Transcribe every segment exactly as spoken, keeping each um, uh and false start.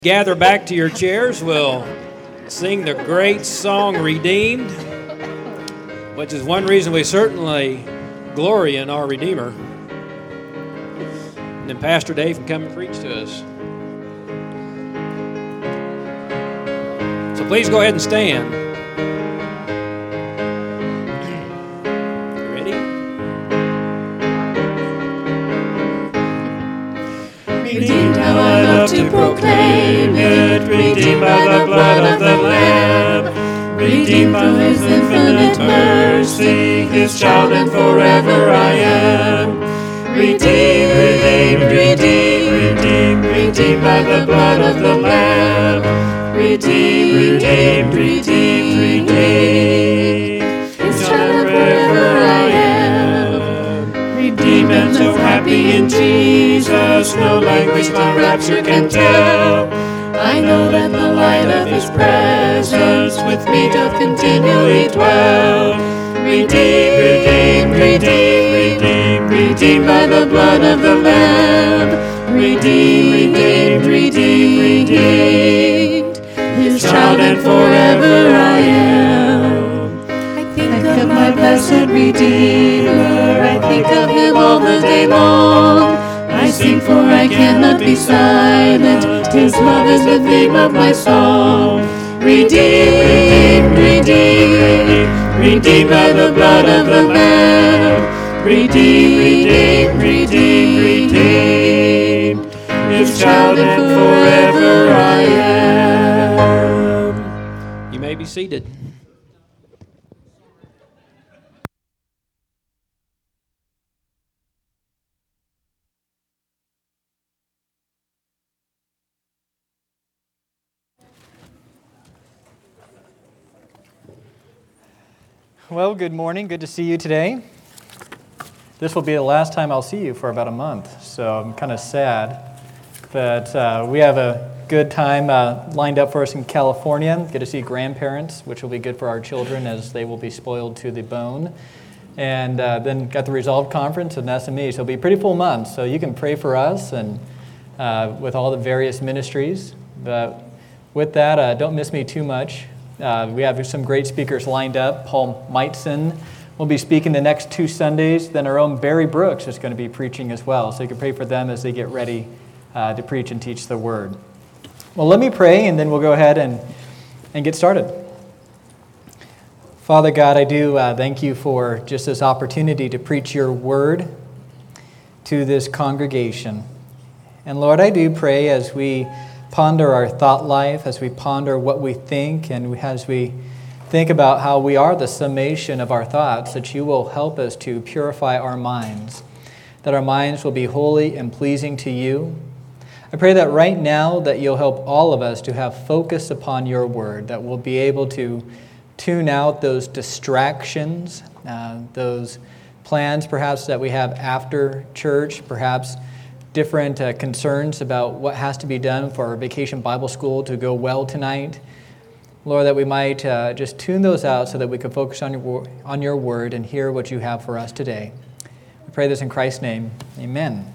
Gather back to your chairs. We'll sing the great song, Redeemed, which is one reason we certainly glory in our Redeemer. And then Pastor Dave can come and preach to us. So please go ahead and stand. Redeemed, how I love to proclaim it, redeemed by the blood of the Lamb, redeemed through His infinite mercy, His child and forever I am. Redeemed, redeemed, redeemed, redeemed by the blood of the Lamb, redeemed, redeemed, redeemed, redeemed, His child and forever I am. Redeemed and so happy in Jesus, no language my rapture can tell. I know that the light of His presence with me doth continually dwell. Redeemed, redeemed, redeemed, redeemed, redeemed by the blood of the Lamb. Redeemed, redeemed, redeemed, redeemed, His child and forever I am. I think of my blessed Redeemer, I think of Him all the day long. I sing for I cannot be silent, His love is the theme of my song. Redeemed, redeemed, redeemed by the blood of the Lamb. Redeemed, redeemed, redeemed, redeemed, His child and forever I am. You may be seated. Well, good morning. Good to see you today. This will be the last time I'll see you for about a month, so I'm kind of sad. But uh, we have a good time uh, lined up for us in California. Get to see grandparents, which will be good for our children as they will be spoiled to the bone. And uh, then got the Resolve Conference and S M E, so it'll be a pretty full month. So you can pray for us and uh, with all the various ministries. But with that, uh, don't miss me too much. Uh, we have some great speakers lined up. Paul Meitzen will be speaking the next two Sundays. Then our own Barry Brooks is going to be preaching as well. So you can pray for them as they get ready uh, to preach and teach the Word. Well, let me pray, and then we'll go ahead and, and get started. Father God, I do uh, thank you for just this opportunity to preach your Word to this congregation. And Lord, I do pray as we ponder our thought life, as we ponder what we think, and as we think about how we are the summation of our thoughts, that you will help us to purify our minds, that our minds will be holy and pleasing to you. I pray that right now that you'll help all of us to have focus upon your word, that we'll be able to tune out those distractions, uh, those plans perhaps that we have after church, perhaps different uh, concerns about what has to be done for our Vacation Bible School to go well tonight. Lord, that we might uh, just tune those out so that we can focus on your, on your word and hear what you have for us today. We pray this in Christ's name. Amen.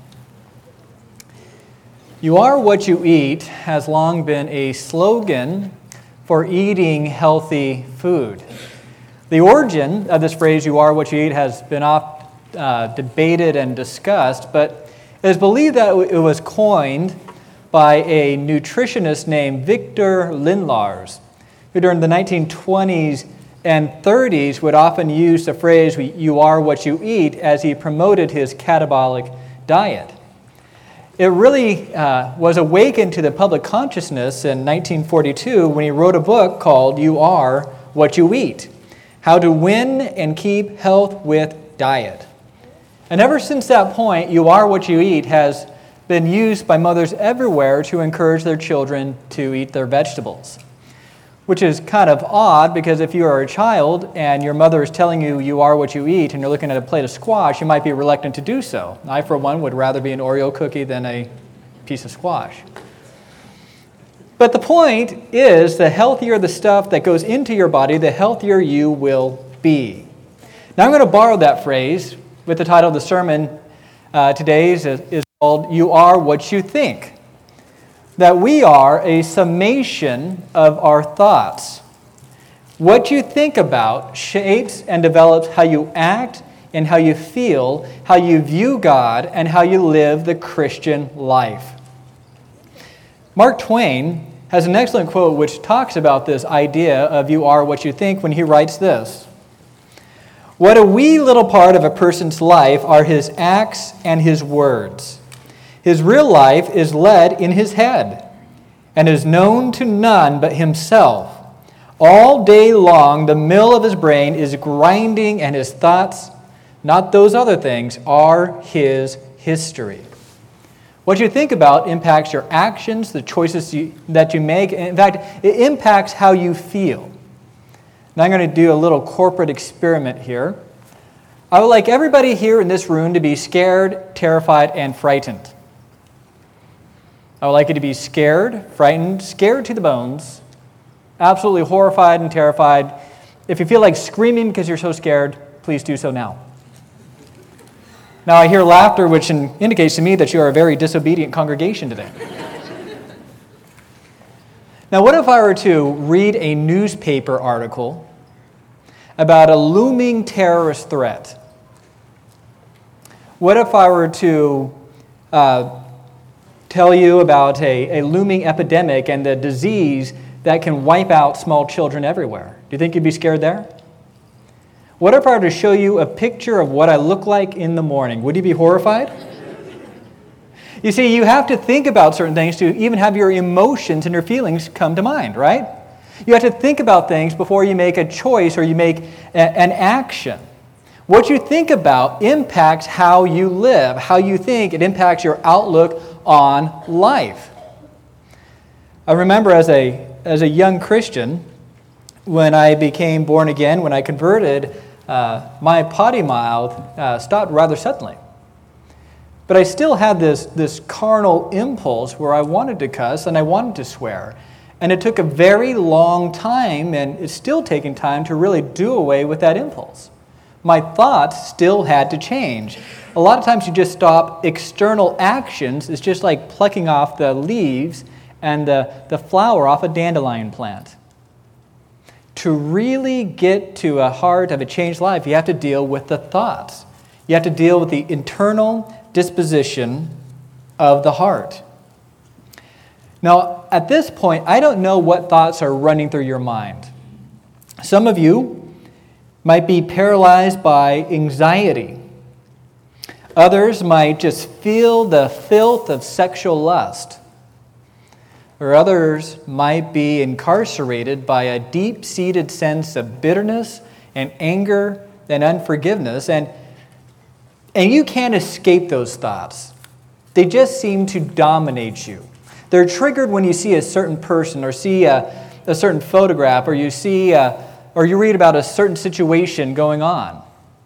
You are what you eat has long been a slogan for eating healthy food. The origin of this phrase, you are what you eat, has been oft uh, debated and discussed, but it is believed that it was coined by a nutritionist named Victor Lindlars, who during the nineteen twenties and thirties would often use the phrase, you are what you eat, as he promoted his catabolic diet. It really uh, was awakened to the public consciousness in nineteen forty-two when he wrote a book called You Are What You Eat, How to Win and Keep Health with Diet. And ever since that point, you are what you eat has been used by mothers everywhere to encourage their children to eat their vegetables. Which is kind of odd, because if you are a child and your mother is telling you you are what you eat and you're looking at a plate of squash, you might be reluctant to do so. I, for one, would rather be an Oreo cookie than a piece of squash. But the point is, the healthier the stuff that goes into your body, the healthier you will be. Now I'm going to borrow that phrase with the title of the sermon uh, today is, is called You Are What You Think. that we are a summation of our thoughts. What you think about shapes and develops how you act and how you feel, how you view God, and how you live the Christian life. Mark Twain has an excellent quote which talks about this idea of you are what you think when he writes this. What a wee little part of a person's life are his acts and his words. His real life is led in his head and is known to none but himself. All day long, the mill of his brain is grinding, and his thoughts, not those other things, are his history. What you think about impacts your actions, the choices you, that you make. In fact, it impacts how you feel. Now I'm going to do a little corporate experiment here. I would like everybody here in this room to be scared, terrified, and frightened. I would like you to be scared, frightened, scared to the bones, absolutely horrified and terrified. If you feel like screaming because you're so scared, please do so now. Now I hear laughter, which indicates to me that you are a very disobedient congregation today. Now what if I were to read a newspaper article about a looming terrorist threat? What if I were to uh, tell you about a, a looming epidemic and the disease that can wipe out small children everywhere? Do you think you'd be scared there? What if I were to show you a picture of what I look like in the morning? Would you be horrified? You see, you have to think about certain things to even have your emotions and your feelings come to mind, right? You have to think about things before you make a choice or you make a, an action. What you think about impacts how you live, how you think. It impacts your outlook on life. I remember as a as a young Christian, when I became born again, when I converted, uh, my potty mouth uh, stopped rather suddenly. But I still had this, this carnal impulse where I wanted to cuss and I wanted to swear. And it took a very long time, and it's still taking time, to really do away with that impulse. My thoughts still had to change. A lot of times you just stop external actions. It's just like plucking off the leaves and the, the flower off a dandelion plant. To really get to a heart of a changed life, you have to deal with the thoughts. You have to deal with the internal disposition of the heart. Now, at this point, I don't know what thoughts are running through your mind. Some of you might be paralyzed by anxiety. Others might just feel the filth of sexual lust. Or others might be incarcerated by a deep-seated sense of bitterness and anger and unforgiveness. And, and you can't escape those thoughts. They just seem to dominate you. They're triggered when you see a certain person or see a, a certain photograph or you see a, or you read about a certain situation going on.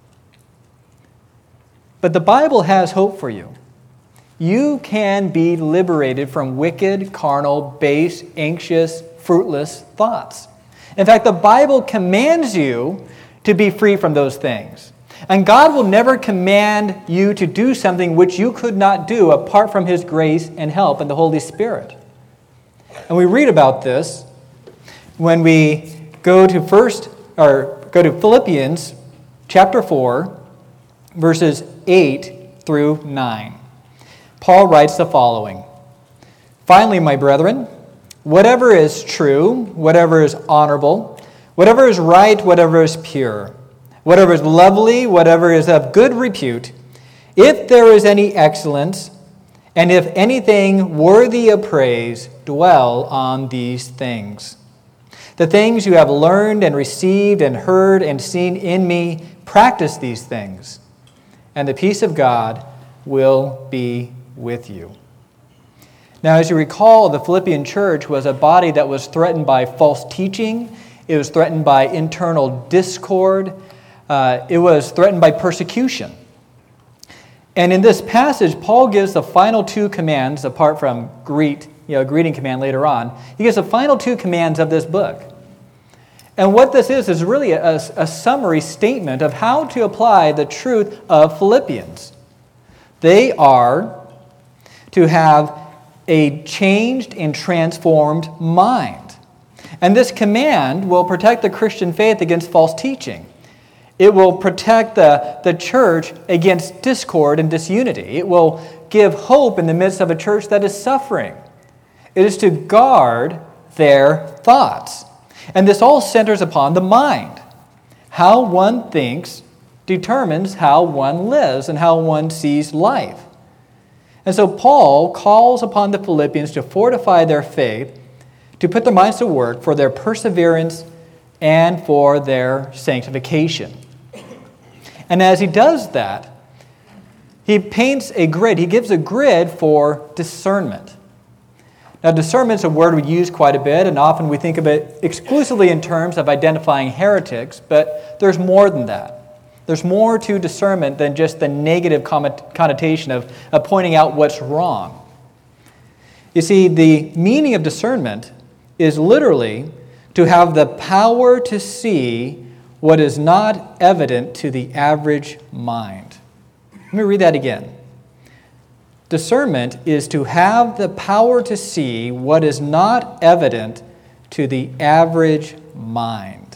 But the Bible has hope for you. You can be liberated from wicked, carnal, base, anxious, fruitless thoughts. In fact, the Bible commands you to be free from those things. And God will never command you to do something which you could not do apart from His grace and help and the Holy Spirit. And we read about this when we go to first or go to Philippians chapter four, verses eight through nine. Paul writes the following: "Finally, my brethren, whatever is true, whatever is honorable, whatever is right, whatever is pure, whatever is lovely, whatever is of good repute, if there is any excellence, and if anything worthy of praise, dwell on these things. The things you have learned and received and heard and seen in me, practice these things, and the peace of God will be with you." Now, as you recall, the Philippian church was a body that was threatened by false teaching. It was threatened by internal discord. Uh, it was threatened by persecution. And in this passage, Paul gives the final two commands, apart from greet, you know, greeting command later on. He gives the final two commands of this book. And what this is, is really a, a summary statement of how to apply the truth of Philippians. They are to have a changed and transformed mind. And this command will protect the Christian faith against false teaching. It will protect the, the church against discord and disunity. It will give hope in the midst of a church that is suffering. It is to guard their thoughts. And this all centers upon the mind. How one thinks determines how one lives and how one sees life. And so Paul calls upon the Philippians to fortify their faith, to put their minds to work for their perseverance and for their sanctification. And as he does that, he paints a grid. He gives a grid for discernment. Now, discernment is a word we use quite a bit, and often we think of it exclusively in terms of identifying heretics, but there's more than that. There's more to discernment than just the negative connotation of, of pointing out what's wrong. You see, the meaning of discernment is literally to have the power to see what is not evident to the average mind. Let me read that again. Discernment is to have the power to see what is not evident to the average mind.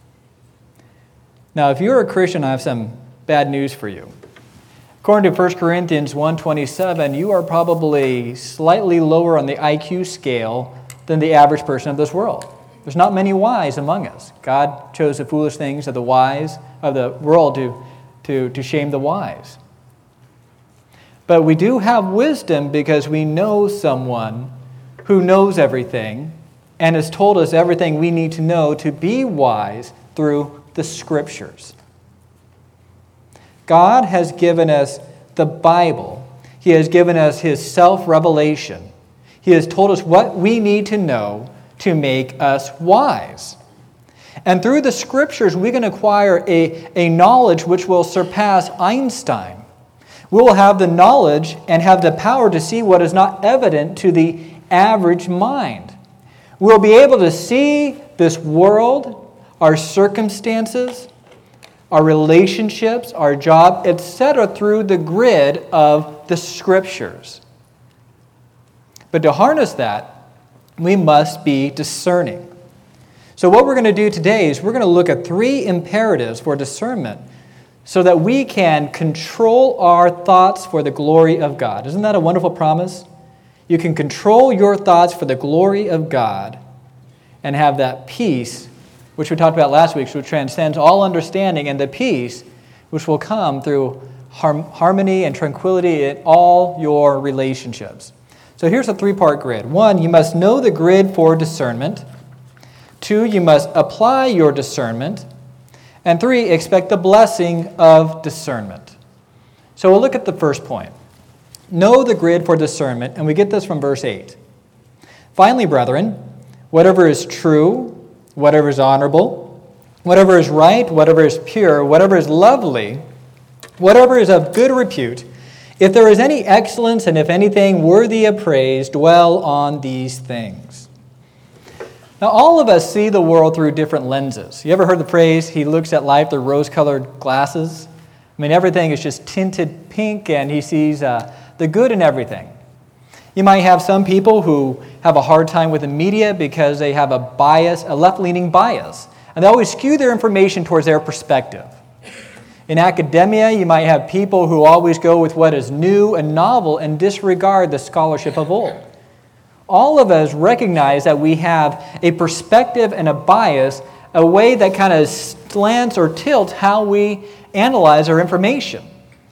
Now, if you're a Christian, I have some bad news for you. According to First Corinthians one twenty-seven, you are probably slightly lower on the I Q scale than the average person of this world. There's not many wise among us. God chose the foolish things of the wise of the world to, to, to shame the wise. But we do have wisdom because we know someone who knows everything and has told us everything we need to know to be wise through the Scriptures. God has given us the Bible. He has given us His self-revelation. He has told us what we need to know to make us wise. And through the Scriptures, we can acquire a, a knowledge which will surpass Einstein. We will have the knowledge and have the power to see what is not evident to the average mind. We'll be able to see this world, our circumstances, our relationships, our job, et cetera, through the grid of the Scriptures. But to harness that, we must be discerning. So what we're going to do today is we're going to look at three imperatives for discernment so that we can control our thoughts for the glory of God. Isn't that a wonderful promise? You can control your thoughts for the glory of God and have that peace, which we talked about last week, which transcends all understanding, and the peace which will come through harmony and tranquility in all your relationships. So here's a three-part grid. One, you must know the grid for discernment. Two, you must apply your discernment. And three, expect the blessing of discernment. So we'll look at the first point. Know the grid for discernment, and we get this from verse eight. Finally, brethren, whatever is true, whatever is honorable, whatever is right, whatever is pure, whatever is lovely, whatever is of good repute, if there is any excellence and if anything worthy of praise, dwell on these things. Now, all of us see the world through different lenses. You ever heard the phrase, he looks at life through rose-colored glasses? I mean, everything is just tinted pink, and he sees uh, the good in everything. You might have some people who have a hard time with the media because they have a bias, a left-leaning bias, and they always skew their information towards their perspective. In academia, you might have people who always go with what is new and novel and disregard the scholarship of old. All of us recognize that we have a perspective and a bias, a way that kind of slants or tilts how we analyze our information.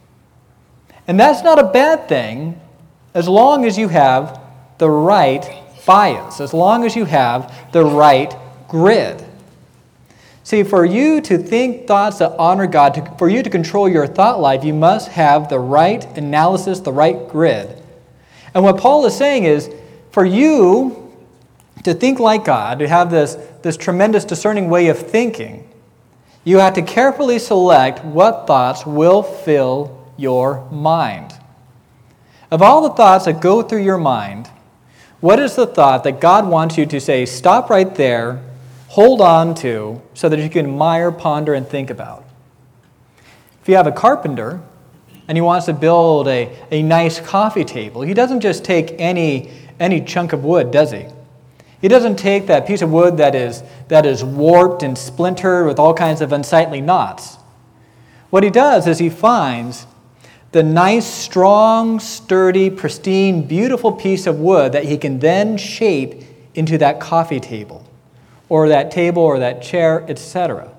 And that's not a bad thing as long as you have the right bias, as long as you have the right grid. See, for you to think thoughts that honor God, to, for you to control your thought life, you must have the right analysis, the right grid. And what Paul is saying is, for you to think like God, to have this, this tremendous discerning way of thinking, you have to carefully select what thoughts will fill your mind. Of all the thoughts that go through your mind, what is the thought that God wants you to say, stop right there, hold on to, so that you can admire, ponder, and think about? If you have a carpenter and he wants to build a, a nice coffee table, he doesn't just take any any chunk of wood, does he? He doesn't take that piece of wood that is, that is warped and splintered with all kinds of unsightly knots. What he does is he finds the nice, strong, sturdy, pristine, beautiful piece of wood that he can then shape into that coffee table, or that table, or that chair, et cetera.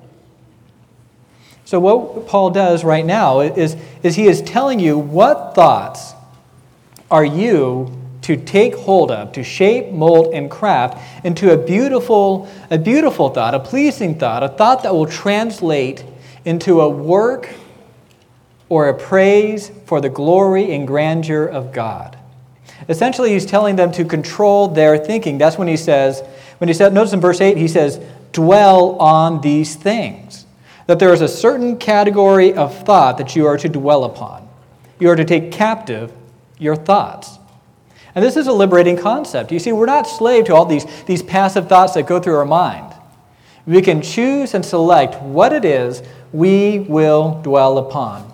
So what Paul does right now is, is he is telling you what thoughts are you to take hold of, to shape, mold, and craft into a beautiful, a beautiful thought, a pleasing thought, a thought that will translate into a work or a praise for the glory and grandeur of God. Essentially, he's telling them to control their thinking. That's when he says, when he said, notice in verse eight, he says, dwell on these things. That there is a certain category of thought that you are to dwell upon. You are to take captive your thoughts. And this is a liberating concept. You see, we're not slave to all these, these passive thoughts that go through our mind. We can choose and select what it is we will dwell upon.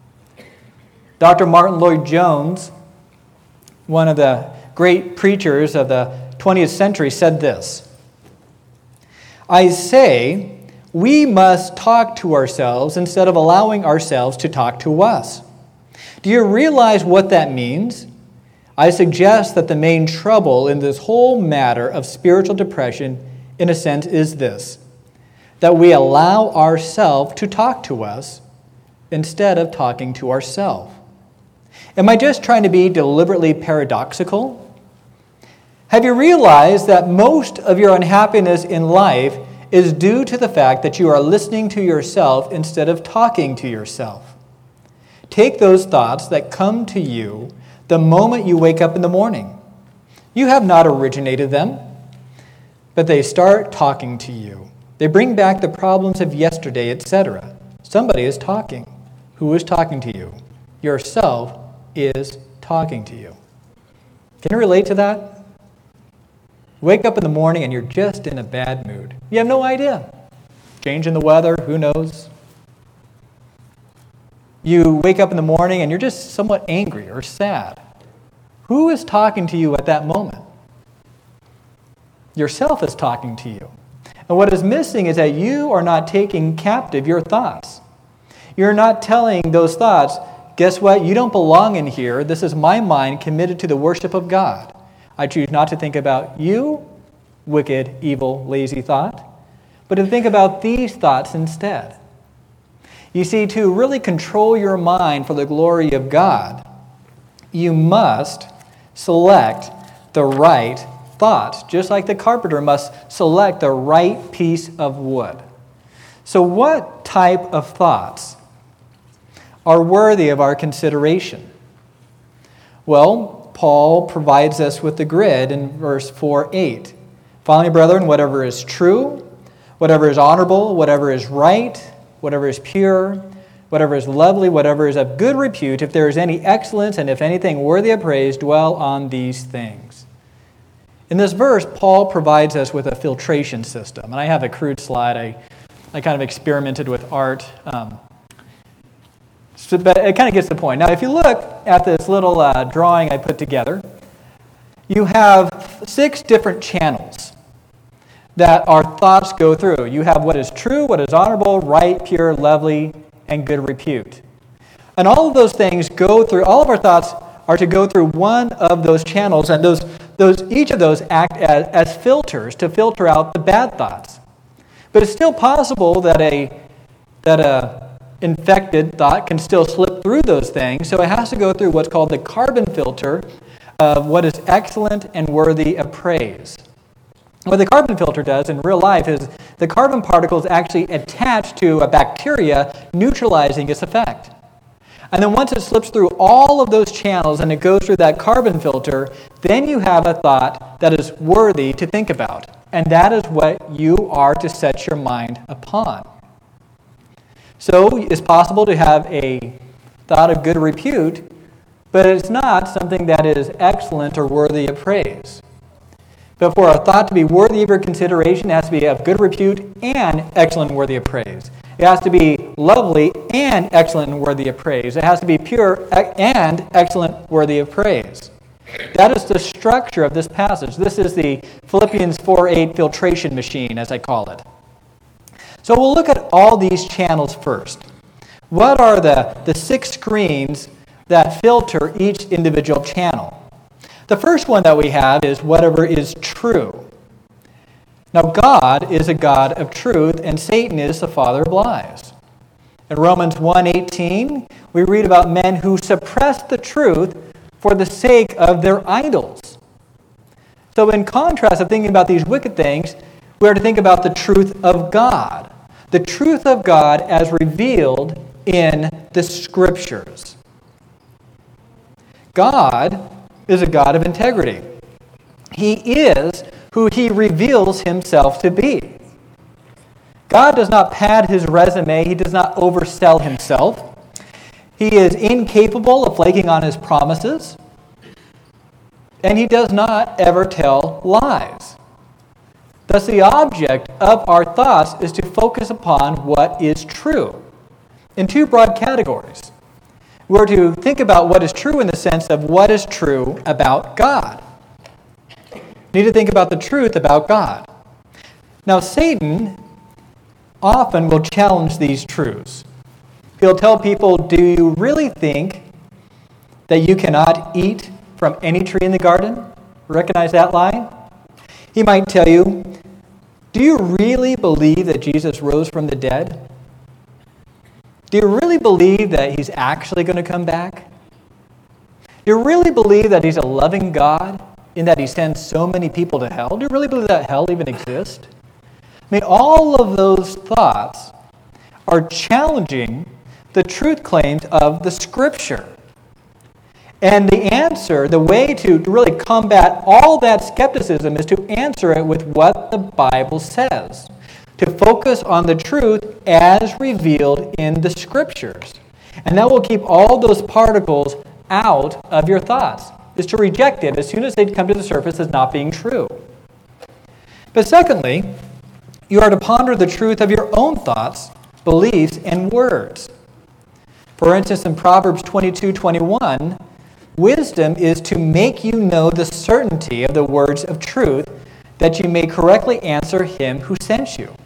Doctor Martin Lloyd-Jones, one of the great preachers of the twentieth century, said this: I say, we must talk to ourselves instead of allowing ourselves to talk to us. Do you realize what that means? I suggest that the main trouble in this whole matter of spiritual depression, in a sense, is this: that we allow ourselves to talk to us instead of talking to ourselves. Am I just trying to be deliberately paradoxical? Have you realized that most of your unhappiness in life is due to the fact that you are listening to yourself instead of talking to yourself? Take those thoughts that come to you the moment you wake up in the morning. You have not originated them, but they start talking to you. They bring back the problems of yesterday, et cetera. Somebody is talking. Who is talking to you? Yourself is talking to you. Can you relate to that? Wake up in the morning and you're just in a bad mood. You have no idea. Change in the weather, who knows? You wake up in the morning and you're just somewhat angry or sad. Who is talking to you at that moment? Yourself is talking to you. And what is missing is that you are not taking captive your thoughts. You're not telling those thoughts, guess what? You don't belong in here. This is my mind committed to the worship of God. I choose not to think about you, wicked, evil, lazy thought, but to think about these thoughts instead. You see, to really control your mind for the glory of God, you must select the right thoughts, just like the carpenter must select the right piece of wood. So what type of thoughts are worthy of our consideration? Well, Paul provides us with the grid in verse four eight. Finally, brethren, whatever is true, whatever is honorable, whatever is right, whatever is pure, whatever is lovely, whatever is of good repute, if there is any excellence and if anything worthy of praise, dwell on these things. In this verse, Paul provides us with a filtration system. And I have a crude slide. I, I kind of experimented with art. Um, so, but it kind of gets the point. Now, if you look at this little uh, drawing I put together, you have six different channels that our thoughts go through. You have what is true, what is honorable, right, pure, lovely, and good repute. And all of those things go through, all of our thoughts are to go through one of those channels, and those, those, each of those act as, as filters to filter out the bad thoughts. But it's still possible that a that a infected thought can still slip through those things, so it has to go through what's called the carbon filter of what is excellent and worthy of praise. What the carbon filter does in real life is the carbon particles actually attach to a bacteria, neutralizing its effect. And then once it slips through all of those channels and it goes through that carbon filter, then you have a thought that is worthy to think about. And that is what you are to set your mind upon. So it's possible to have a thought of good repute, but it's not something that is excellent or worthy of praise. But for a thought to be worthy of your consideration, it has to be of good repute and excellent and worthy of praise. It has to be lovely and excellent and worthy of praise. It has to be pure and excellent, worthy of praise. That is the structure of this passage. This is the Philippians four eight filtration machine, as I call it. So we'll look at all these channels first. What are the, the six screens that filter each individual channel? The first one that we have is whatever is true. Now, God is a God of truth, and Satan is the father of lies. In Romans one eighteen, we read about men who suppress the truth for the sake of their idols. So in contrast of thinking about these wicked things, we are to think about the truth of God. The truth of God as revealed in the Scriptures. God is a God of integrity. He is who He reveals Himself to be. God does not pad His resume. He does not oversell Himself. He is incapable of flaking on His promises. And He does not ever tell lies. Thus, the object of our thoughts is to focus upon what is true in two broad categories. We're to think about what is true in the sense of what is true about God. We need to think about the truth about God. Now, Satan often will challenge these truths. He'll tell people, do you really think that you cannot eat from any tree in the garden? Recognize that line? He might tell you, do you really believe that Jesus rose from the dead? Do you really believe that He's actually going to come back? Do you really believe that He's a loving God in that He sends so many people to hell? Do you really believe that hell even exists? I mean, all of those thoughts are challenging the truth claims of the Scripture. And the answer, the way to really combat all that skepticism is to answer it with what the Bible says. To focus on the truth as revealed in the Scriptures. And that will keep all those particles out of your thoughts. Is to reject it as soon as they come to the surface as not being true. But secondly, you are to ponder the truth of your own thoughts, beliefs, and words. For instance, in Proverbs twenty-two twenty-one, wisdom is to make you know the certainty of the words of truth, that you may correctly answer Him who sent you.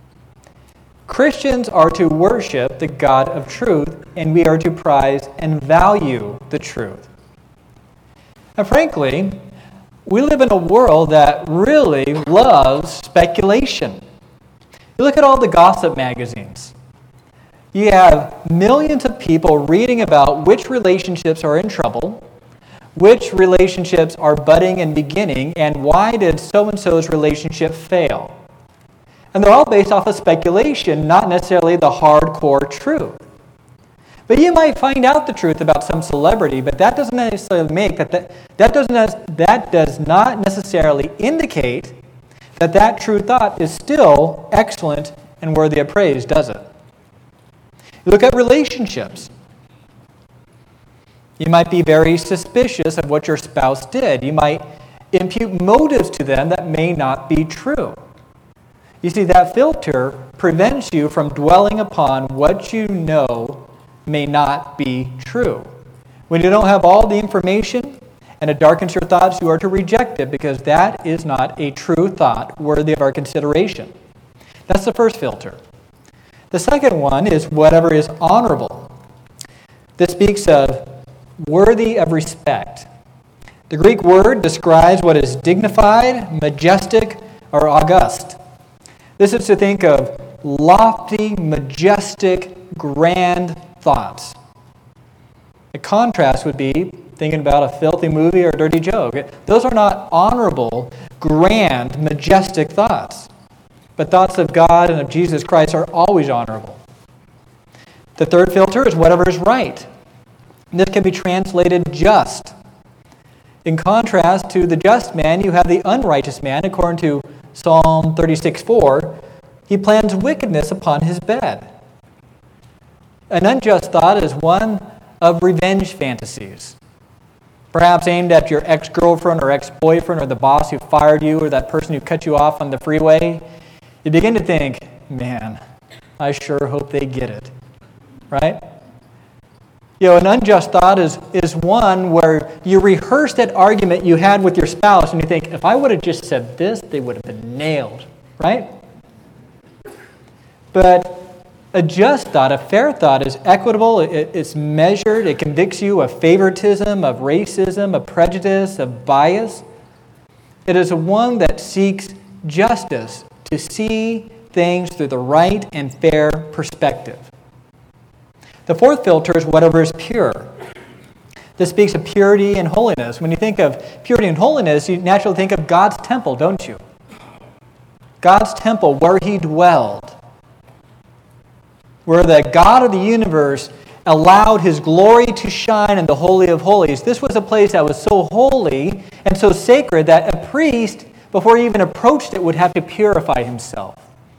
Christians are to worship the God of truth, and we are to prize and value the truth. And frankly, we live in a world that really loves speculation. You look at all the gossip magazines. You have millions of people reading about which relationships are in trouble, which relationships are budding and beginning, and why did so-and-so's relationship fail. And they're all based off of speculation, not necessarily the hardcore truth. But you might find out the truth about some celebrity, but that doesn't necessarily make that that, that doesn't that does not necessarily indicate that that true thought is still excellent and worthy of praise, does it? You look at relationships. You might be very suspicious of what your spouse did. You might impute motives to them that may not be true. You see, that filter prevents you from dwelling upon what you know may not be true. When you don't have all the information and it darkens your thoughts, you are to reject it because that is not a true thought worthy of our consideration. That's the first filter. The second one is whatever is honorable. This speaks of worthy of respect. The Greek word describes what is dignified, majestic, or august. This is to think of lofty, majestic, grand thoughts. The contrast would be thinking about a filthy movie or a dirty joke. Those are not honorable, grand, majestic thoughts. But thoughts of God and of Jesus Christ are always honorable. The third filter is whatever is right. This can be translated just. In contrast to the just man, you have the unrighteous man, according to Psalm thirty-six four. He plans wickedness upon his bed. An unjust thought is one of revenge fantasies, perhaps aimed at your ex-girlfriend or ex-boyfriend or the boss who fired you or that person who cut you off on the freeway. You begin to think, man, I sure hope they get it, right? You know, an unjust thought is, is one where you rehearse that argument you had with your spouse and you think, if I would have just said this, they would have been nailed, right? But a just thought, a fair thought, is equitable, it, it's measured, it convicts you of favoritism, of racism, of prejudice, of bias. It is one that seeks justice, to see things through the right and fair perspective. The fourth filter is whatever is pure. This speaks of purity and holiness. When you think of purity and holiness, you naturally think of God's temple, don't you? God's temple, where He dwelled, where the God of the universe allowed His glory to shine in the Holy of Holies. This was a place that was so holy and so sacred that a priest, before he even approached it, would have to purify himself.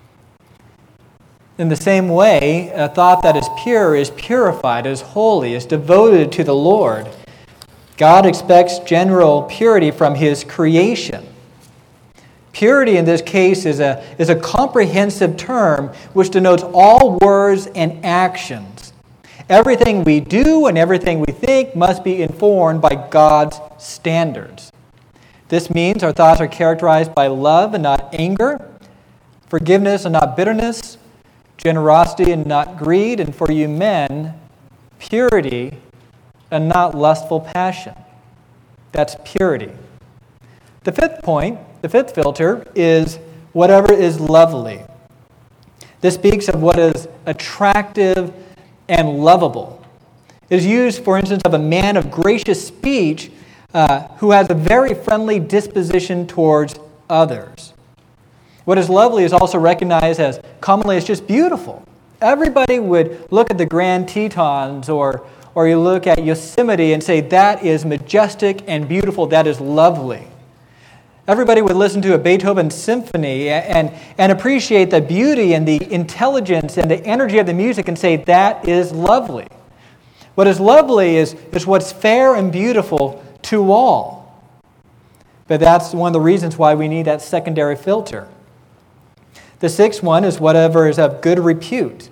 In the same way, a thought that is pure is purified, is holy, is devoted to the Lord. God expects general purity from His creation. Purity in this case is a, is a comprehensive term which denotes all words and actions. Everything we do and everything we think must be informed by God's standards. This means our thoughts are characterized by love and not anger, forgiveness and not bitterness, generosity and not greed, and for you men, purity and not lustful passion. That's purity. The fifth point, the fifth filter, is whatever is lovely. This speaks of what is attractive and lovable. It is used, for instance, of a man of gracious speech uh, who has a very friendly disposition towards others. What is lovely is also recognized as commonly as just beautiful. Everybody would look at the Grand Tetons or, or you look at Yosemite and say, that is majestic and beautiful, that is lovely. Everybody would listen to a Beethoven symphony and, and appreciate the beauty and the intelligence and the energy of the music and say, that is lovely. What is lovely is, is what's fair and beautiful to all. But that's one of the reasons why we need that secondary filter. The sixth one is whatever is of good repute.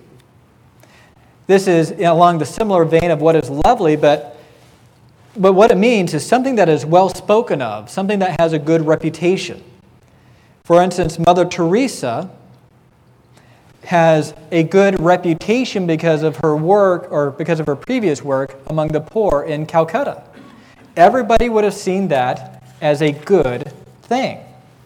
This is along the similar vein of what is lovely, but, but what it means is something that is well spoken of, something that has a good reputation. For instance, Mother Teresa has a good reputation because of her work or because of her previous work among the poor in Calcutta. Everybody would have seen that as a good thing.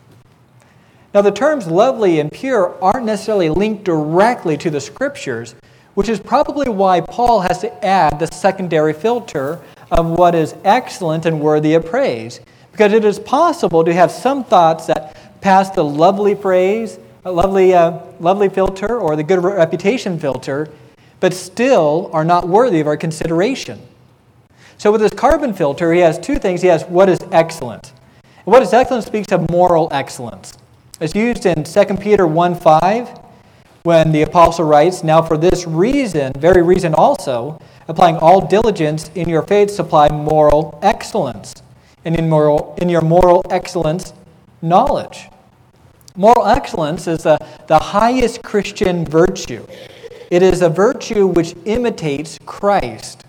Now, the terms lovely and pure aren't necessarily linked directly to the Scriptures, which is probably why Paul has to add the secondary filter of what is excellent and worthy of praise. Because it is possible to have some thoughts that pass the lovely praise, a lovely, uh, lovely filter, or the good reputation filter, but still are not worthy of our consideration. So with this carbon filter, he has two things. He has what is excellent. And what is excellent speaks of moral excellence. It's used in Second Peter one five when the apostle writes, now for this reason, very reason also, applying all diligence in your faith, supply moral excellence. And in, moral, in your moral excellence, knowledge. Moral excellence is the, the highest Christian virtue. It is a virtue which imitates Christ.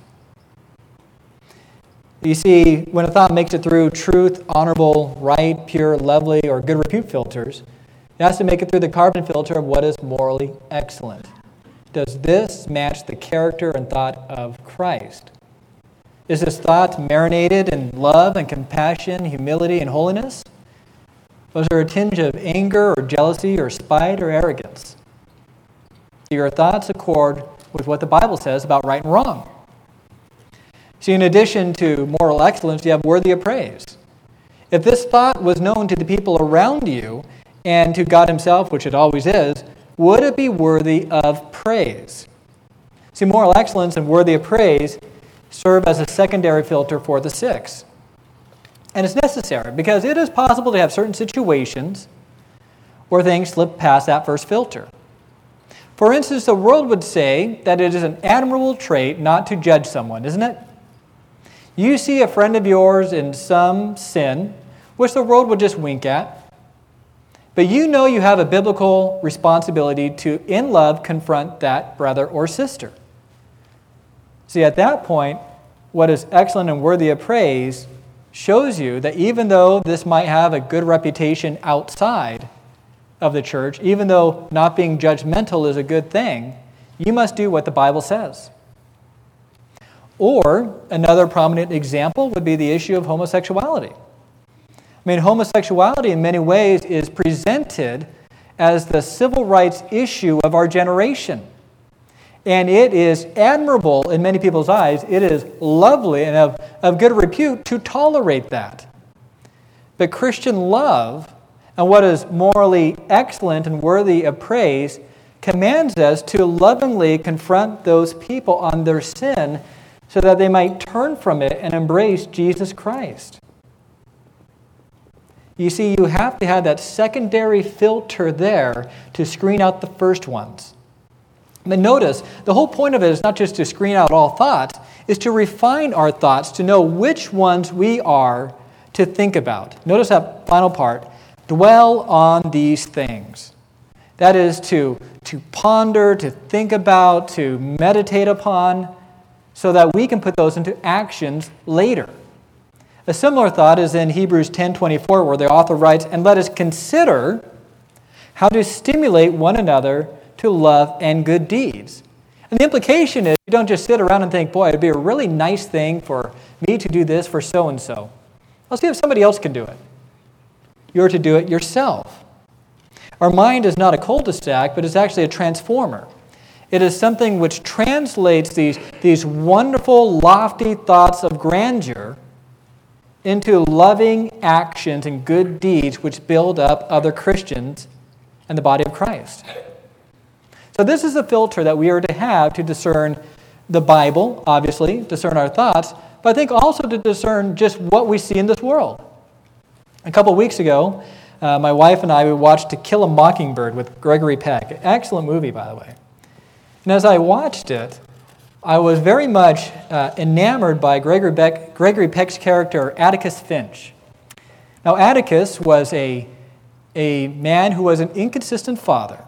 You see, when a thought makes it through truth, honorable, right, pure, lovely, or good repute filters, it has to make it through the carbon filter of what is morally excellent. Does this match the character and thought of Christ? Is this thought marinated in love and compassion, humility and holiness? Was there a tinge of anger or jealousy or spite or arrogance? Do your thoughts accord with what the Bible says about right and wrong? See, in addition to moral excellence, you have worthy of praise. If this thought was known to the people around you and to God Himself, which it always is, would it be worthy of praise? See, moral excellence and worthy of praise serve as a secondary filter for the six. And it's necessary because it is possible to have certain situations where things slip past that first filter. For instance, the world would say that it is an admirable trait not to judge someone, isn't it? You see a friend of yours in some sin, which the world would just wink at, but you know you have a biblical responsibility to, in love, confront that brother or sister. See, at that point, what is excellent and worthy of praise shows you that even though this might have a good reputation outside of the church, even though not being judgmental is a good thing, you must do what the Bible says. Or another prominent example would be the issue of homosexuality. I mean, homosexuality in many ways is presented as the civil rights issue of our generation. And it is admirable in many people's eyes. It is lovely and of, of good repute to tolerate that. But Christian love, and what is morally excellent and worthy of praise, commands us to lovingly confront those people on their sin so that they might turn from it and embrace Jesus Christ. You see, you have to have that secondary filter there to screen out the first ones. But notice, the whole point of it is not just to screen out all thoughts, is to refine our thoughts to know which ones we are to think about. Notice that final part, dwell on these things. That is to, to ponder, to think about, to meditate upon, so that we can put those into actions later. A similar thought is in Hebrews ten twenty-four, where the author writes, "And let us consider how to stimulate one another to love and good deeds." And the implication is you don't just sit around and think, boy, it'd be a really nice thing for me to do this for so-and-so. I'll see if somebody else can do it. You're to do it yourself. Our mind is not a cul-de-sac, but it's actually a transformer. It is something which translates these, these wonderful, lofty thoughts of grandeur into loving actions and good deeds which build up other Christians and the body of Christ. So this is a filter that we are to have to discern the Bible, obviously, discern our thoughts, but I think also to discern just what we see in this world. A couple weeks ago, uh, my wife and I we watched To Kill a Mockingbird with Gregory Peck. Excellent movie, by the way. And as I watched it, I was very much uh, enamored by Gregory, Beck, Gregory Peck's character, Atticus Finch. Now, Atticus was a, a man who was an inconsistent father,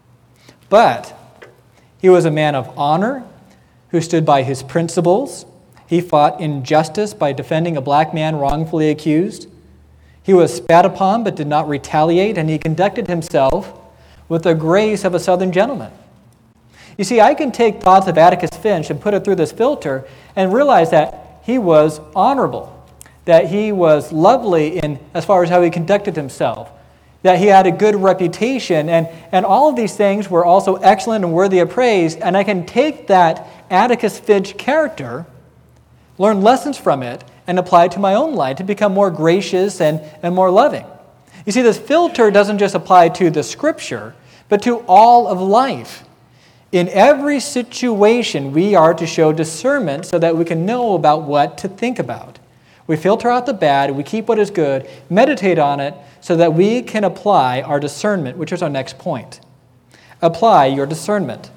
but he was a man of honor who stood by his principles. He fought injustice by defending a black man wrongfully accused. He was spat upon but did not retaliate, and he conducted himself with the grace of a Southern gentleman. You see, I can take thoughts of Atticus Finch and put it through this filter and realize that he was honorable, that he was lovely in as far as how he conducted himself, that he had a good reputation, and, and all of these things were also excellent and worthy of praise, and I can take that Atticus Finch character, learn lessons from it, and apply it to my own life to become more gracious and, and more loving. You see, this filter doesn't just apply to the Scripture, but to all of life. In every situation, we are to show discernment so that we can know about what to think about. We filter out the bad, we keep what is good, meditate on it so that we can apply our discernment, which is our next point. Apply your discernment.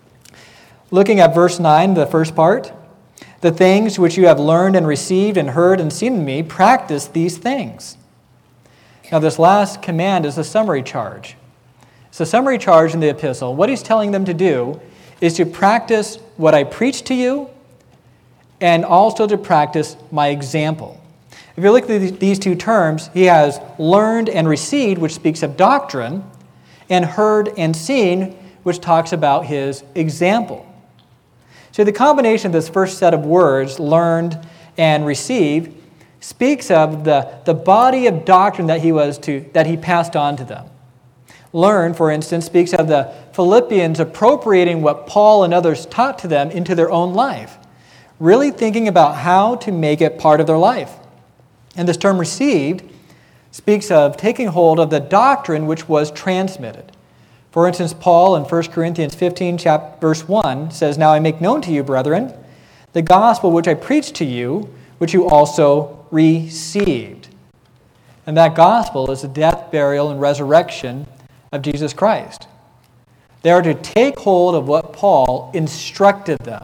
Looking at verse nine, the first part, the things which you have learned and received and heard and seen in me, practice these things. Now, this last command is a summary charge. It's a summary charge in the epistle. What he's telling them to do is to practice what I preach to you and also to practice my example. If you look at these two terms, he has learned and received, which speaks of doctrine, and heard and seen, which talks about his example. So the combination of this first set of words, learned and received, speaks of the, the body of doctrine that he was to that he passed on to them. Learn, for instance, speaks of the Philippians appropriating what Paul and others taught to them into their own life, really thinking about how to make it part of their life. And this term received speaks of taking hold of the doctrine which was transmitted. For instance, Paul in First Corinthians fifteen, chapter, verse one says, "Now I make known to you, brethren, the gospel which I preached to you, which you also received." And that gospel is the death, burial, and resurrection of Jesus Christ. They are to take hold of what Paul instructed them.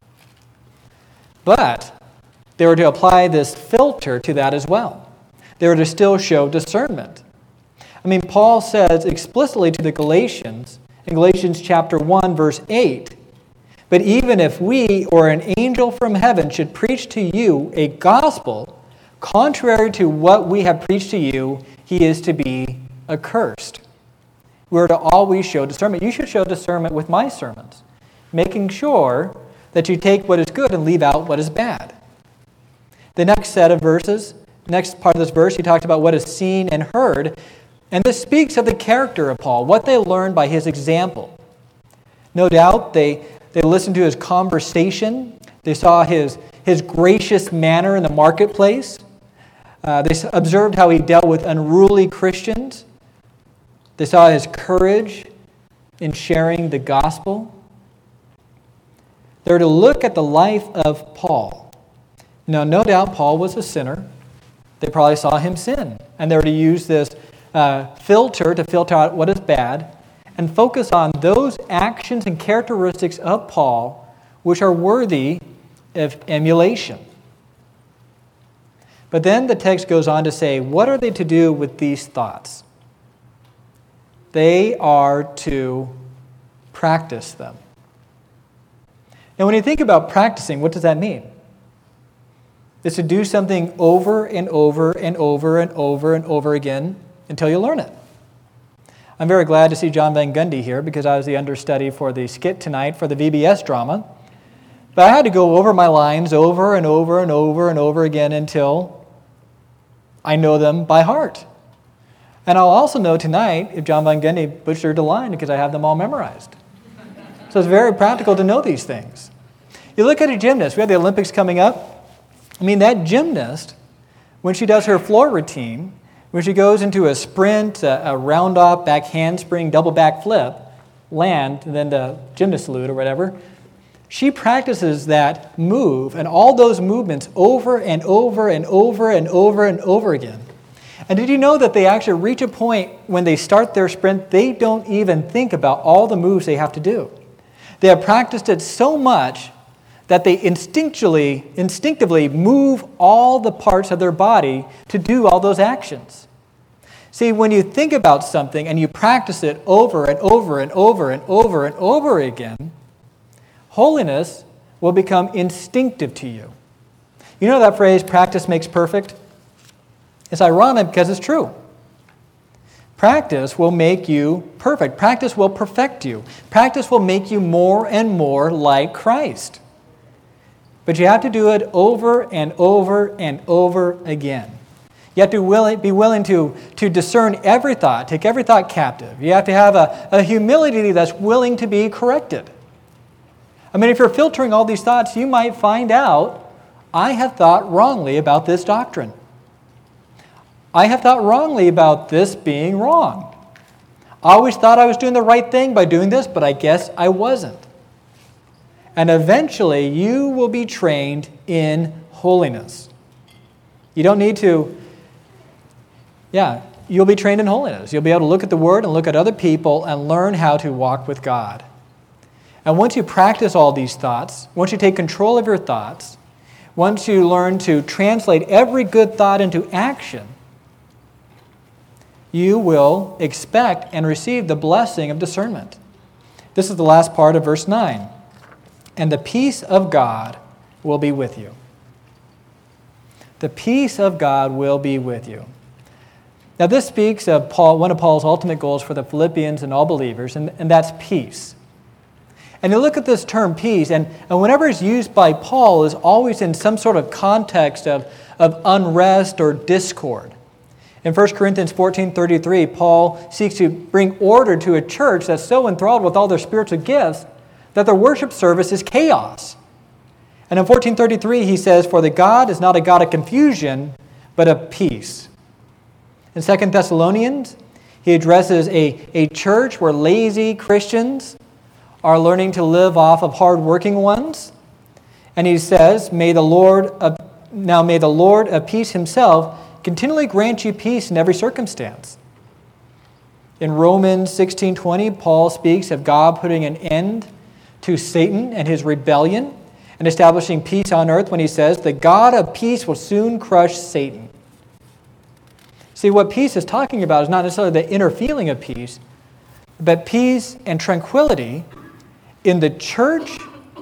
But they were to apply this filter to that as well. They were to still show discernment. I mean, Paul says explicitly to the Galatians, in Galatians chapter one, verse eight, But even if we or an angel from heaven should preach to you a gospel contrary to what we have preached to you, he is to be accursed. We're to always show discernment. You should show discernment with my sermons, making sure that you take what is good and leave out what is bad. The next set of verses, next part of this verse, he talked about what is seen and heard. And this speaks of the character of Paul, what they learned by his example. No doubt they, they listened to his conversation. They saw his, his gracious manner in the marketplace. Uh, they observed how he dealt with unruly Christians. They saw his courage in sharing the gospel. They're to look at the life of Paul. Now, no doubt Paul was a sinner. They probably saw him sin. And they were to use this uh, filter to filter out what is bad and focus on those actions and characteristics of Paul which are worthy of emulation. But then the text goes on to say, what are they to do with these thoughts? They are to practice them. Now, when you think about practicing, what does that mean? It's to do something over and over and over and over and over again until you learn it. I'm very glad to see John Van Gundy here because I was the understudy for the skit tonight for the V B S drama. But I had to go over my lines over and over and over and over again until I know them by heart. And I'll also know tonight if John Van Gundy butchered a line because I have them all memorized. So it's very practical to know these things. You look at a gymnast. We have the Olympics coming up. I mean, that gymnast, when she does her floor routine, when she goes into a sprint, a, a round-off, back handspring, double back flip, land, and then the gymnast salute or whatever, she practices that move and all those movements over and over and over and over and over again. And did you know that they actually reach a point when they start their sprint, they don't even think about all the moves they have to do. They have practiced it so much that they instinctually, instinctively move all the parts of their body to do all those actions. See, when you think about something and you practice it over and over and over and over and over again, holiness will become instinctive to you. You know that phrase, practice makes perfect? It's ironic because it's true. Practice will make you perfect. Practice will perfect you. Practice will make you more and more like Christ. But you have to do it over and over and over again. You have to willing, be willing to, to discern every thought, take every thought captive. You have to have a, a humility that's willing to be corrected. I mean, if you're filtering all these thoughts, you might find out, I have thought wrongly about this doctrine. I have thought wrongly about this being wrong. I always thought I was doing the right thing by doing this, but I guess I wasn't. And eventually, you will be trained in holiness. You don't need to, yeah, you'll be trained in holiness. You'll be able to look at the Word and look at other people and learn how to walk with God. And once you practice all these thoughts, once you take control of your thoughts, once you learn to translate every good thought into action, you will expect and receive the blessing of discernment. This is the last part of verse nine. And the peace of God will be with you. The peace of God will be with you. Now this speaks of Paul, one of Paul's ultimate goals for the Philippians and all believers, and, and that's peace. And you look at this term peace, and, and whenever it's used by Paul, is always in some sort of context of, of unrest or discord. In First Corinthians fourteen thirty-three, Paul seeks to bring order to a church that's so enthralled with all their spiritual gifts that their worship service is chaos. And in fourteen thirty-three, he says, "For the God is not a God of confusion, but of peace." In Second Thessalonians, he addresses a, a church where lazy Christians are learning to live off of hard-working ones. And he says, "May the Lord of, now may the Lord of peace himself continually grant you peace in every circumstance." In Romans sixteen twenty, Paul speaks of God putting an end to Satan and his rebellion and establishing peace on earth when he says, "The God of peace will soon crush Satan." See, what peace is talking about is not necessarily the inner feeling of peace, but peace and tranquility in the church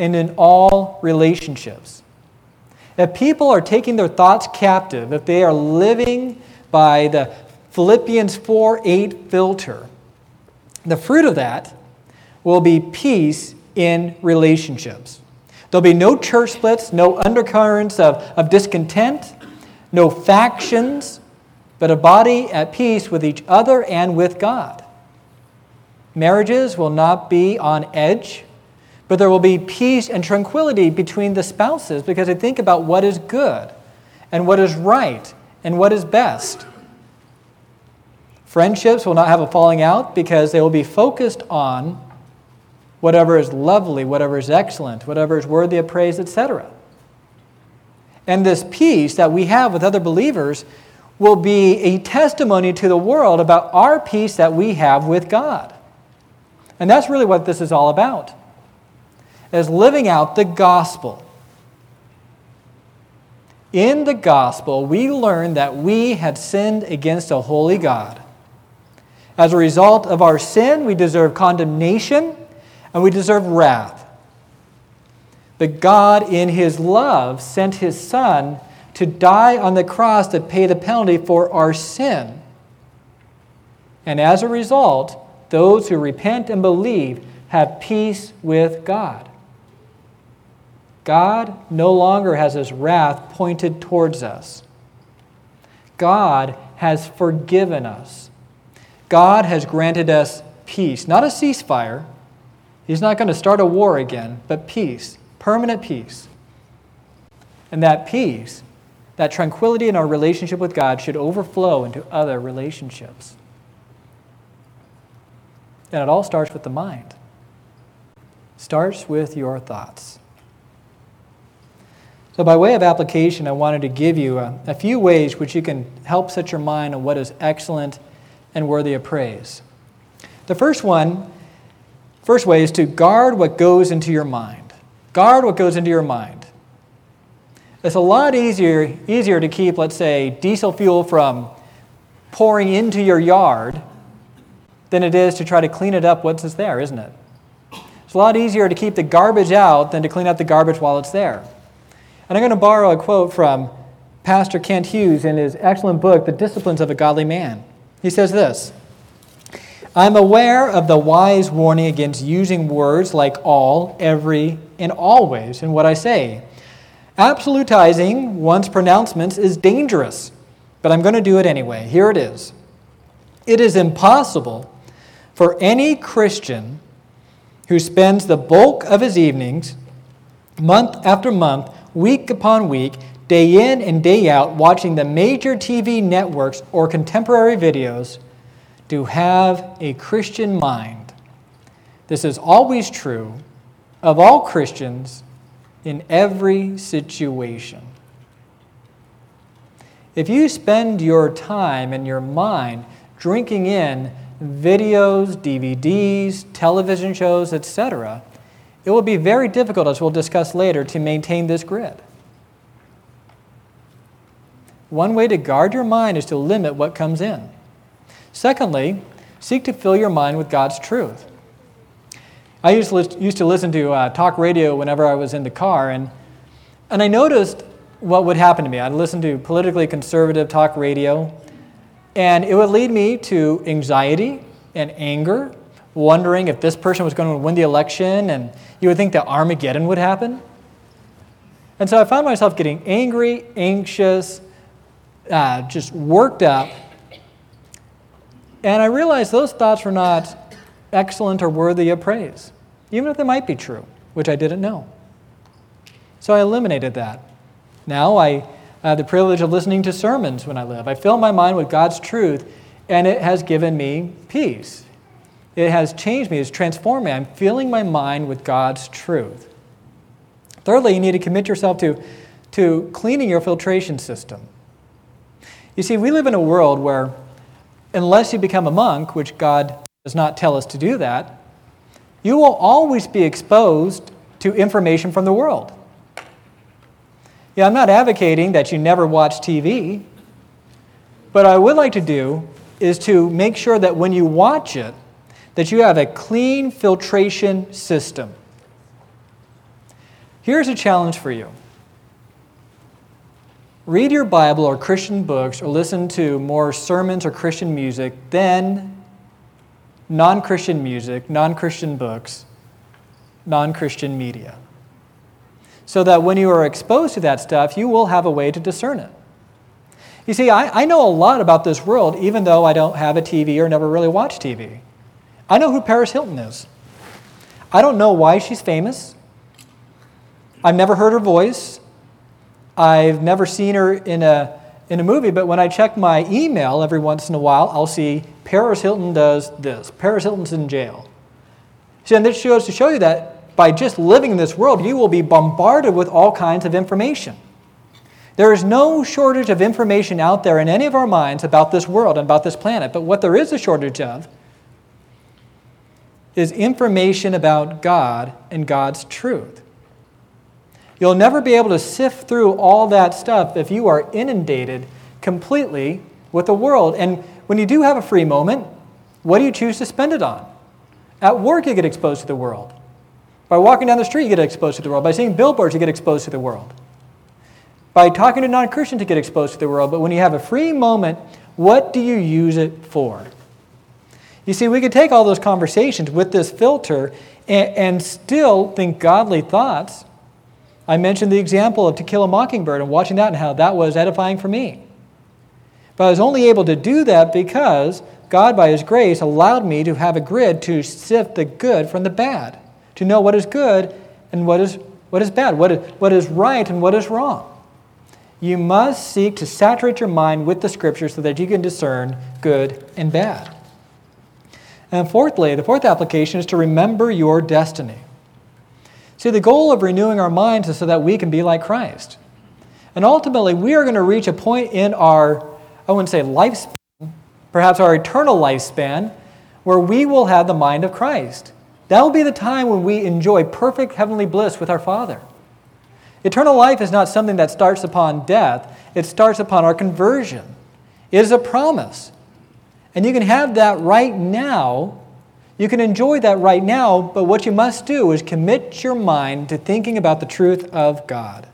and in all relationships. If people are taking their thoughts captive, if they are living by the Philippians four eight filter, the fruit of that will be peace in relationships. There'll be no church splits, no undercurrents of, of discontent, no factions, but a body at peace with each other and with God. Marriages will not be on edge, but there will be peace and tranquility between the spouses because they think about what is good and what is right and what is best. Friendships will not have a falling out because they will be focused on whatever is lovely, whatever is excellent, whatever is worthy of praise, et cetera. And this peace that we have with other believers will be a testimony to the world about our peace that we have with God. And that's really what this is all about, is living out the gospel. In the gospel, we learn that we had sinned against a holy God. As a result of our sin, we deserve condemnation and we deserve wrath. But God, in His love, sent His Son to die on the cross to pay the penalty for our sin. And as a result, those who repent and believe have peace with God. God no longer has His wrath pointed towards us. God has forgiven us. God has granted us peace, not a ceasefire. He's not going to start a war again, but peace, permanent peace. And that peace, that tranquility in our relationship with God should overflow into other relationships. And it all starts with the mind. It starts with your thoughts. So by way of application, I wanted to give you a, a few ways which you can help set your mind on what is excellent and worthy of praise. The first one, first way is to guard what goes into your mind. Guard what goes into your mind. It's a lot easier, easier to keep, let's say, diesel fuel from pouring into your yard than it is to try to clean it up once it's there, isn't it? It's a lot easier to keep the garbage out than to clean up the garbage while it's there. And I'm going to borrow a quote from Pastor Kent Hughes in his excellent book, The Disciplines of a Godly Man. He says this, I'm aware of the wise warning against using words like all, every, and always in what I say. Absolutizing one's pronouncements is dangerous, but I'm going to do it anyway. Here it is. It is impossible for any Christian who spends the bulk of his evenings, month after month, week upon week, day in and day out, watching the major T V networks or contemporary videos, to have a Christian mind. This is always true of all Christians in every situation. If you spend your time and your mind drinking in videos, D V Ds, television shows, et cetera, it will be very difficult, as we'll discuss later, to maintain this grid. One way to guard your mind is to limit what comes in. Secondly, seek to fill your mind with God's truth. I used to, list, used to listen to uh, talk radio whenever I was in the car, and, and I noticed what would happen to me. I'd listen to politically conservative talk radio, and it would lead me to anxiety and anger, wondering if this person was going to win the election, and you would think that Armageddon would happen. And so I found myself getting angry, anxious, uh, just worked up. And I realized those thoughts were not excellent or worthy of praise, even if they might be true, which I didn't know. So I eliminated that. Now I have the privilege of listening to sermons when I live. I fill my mind with God's truth, and it has given me peace. It has changed me. It's transformed me. I'm filling my mind with God's truth. Thirdly, you need to commit yourself to, to cleaning your filtration system. You see, we live in a world where unless you become a monk, which God does not tell us to do that, you will always be exposed to information from the world. Yeah, I'm not advocating that you never watch T V, but what I would like to do is to make sure that when you watch it, that you have a clean filtration system. Here's a challenge for you. Read your Bible or Christian books or listen to more sermons or Christian music than non-Christian music, non-Christian books, non-Christian media. So that when you are exposed to that stuff, you will have a way to discern it. You see, I, I know a lot about this world, even though I don't have a T V or never really watch T V. I know who Paris Hilton is. I don't know why she's famous. I've never heard her voice. I've never seen her in a in a movie, but when I check my email every once in a while, I'll see Paris Hilton does this. Paris Hilton's in jail. See, and this goes to show you that by just living in this world, you will be bombarded with all kinds of information. There is no shortage of information out there in any of our minds about this world and about this planet, but what there is a shortage of is information about God and God's truth. You'll never be able to sift through all that stuff if you are inundated completely with the world. And when you do have a free moment, what do you choose to spend it on? At work, you get exposed to the world. By walking down the street, you get exposed to the world. By seeing billboards, you get exposed to the world. By talking to non-Christians, you get exposed to the world. But when you have a free moment, what do you use it for? You see, we could take all those conversations with this filter and, and still think godly thoughts. I mentioned the example of To Kill a Mockingbird and watching that and how that was edifying for me. But I was only able to do that because God, by His grace, allowed me to have a grid to sift the good from the bad, to know what is good and what is what is bad, what is, what is right and what is wrong. You must seek to saturate your mind with the Scriptures so that you can discern good and bad. And fourthly, the fourth application is to remember your destiny. See, the goal of renewing our minds is so that we can be like Christ. And ultimately, we are going to reach a point in our, I wouldn't say lifespan, perhaps our eternal lifespan, where we will have the mind of Christ. That will be the time when we enjoy perfect heavenly bliss with our Father. Eternal life is not something that starts upon death. It starts upon our conversion. It is a promise. And you can have that right now. You can enjoy that right now, but what you must do is commit your mind to thinking about the truth of God.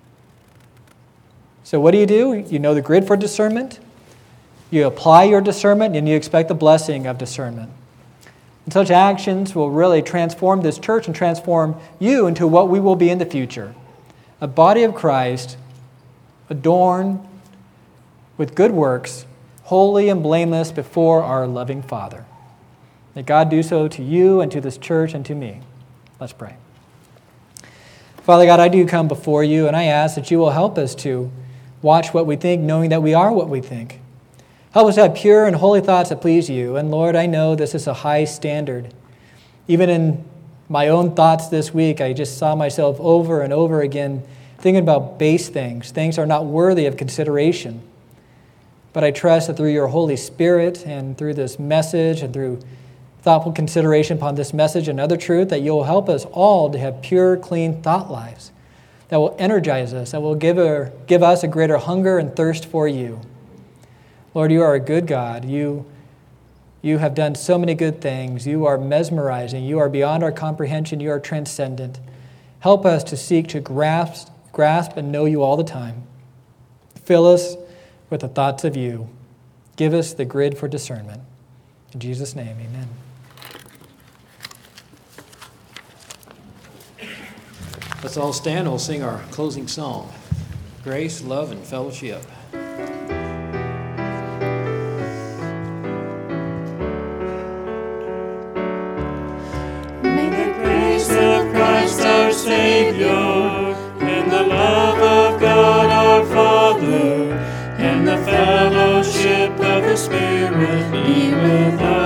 So what do you do? You know the grid for discernment. You apply your discernment, and you expect the blessing of discernment. And such actions will really transform this church and transform you into what we will be in the future. A body of Christ, adorned with good works, holy and blameless before our loving Father. May God do so to you and to this church and to me. Let's pray. Father God, I do come before you, and I ask that you will help us to watch what we think, knowing that we are what we think. Help us to have pure and holy thoughts that please you. And Lord, I know this is a high standard. Even in my own thoughts this week, I just saw myself over and over again thinking about base things, things that are not worthy of consideration. But I trust that through your Holy Spirit and through this message and through thoughtful consideration upon this message and other truth, that you'll help us all to have pure, clean thought lives that will energize us, that will give, a, give us a greater hunger and thirst for you. Lord, you are a good God. You, you have done so many good things. You are mesmerizing. You are beyond our comprehension. You are transcendent. Help us to seek to grasp, grasp and know you all the time. Fill us with the thoughts of you. Give us the grid for discernment. In Jesus' name, amen. Let's all stand and we'll sing our closing song. Grace, love, and fellowship. May the grace of Christ our Savior, and the love of God our Father, and the fellowship of the Spirit be with us.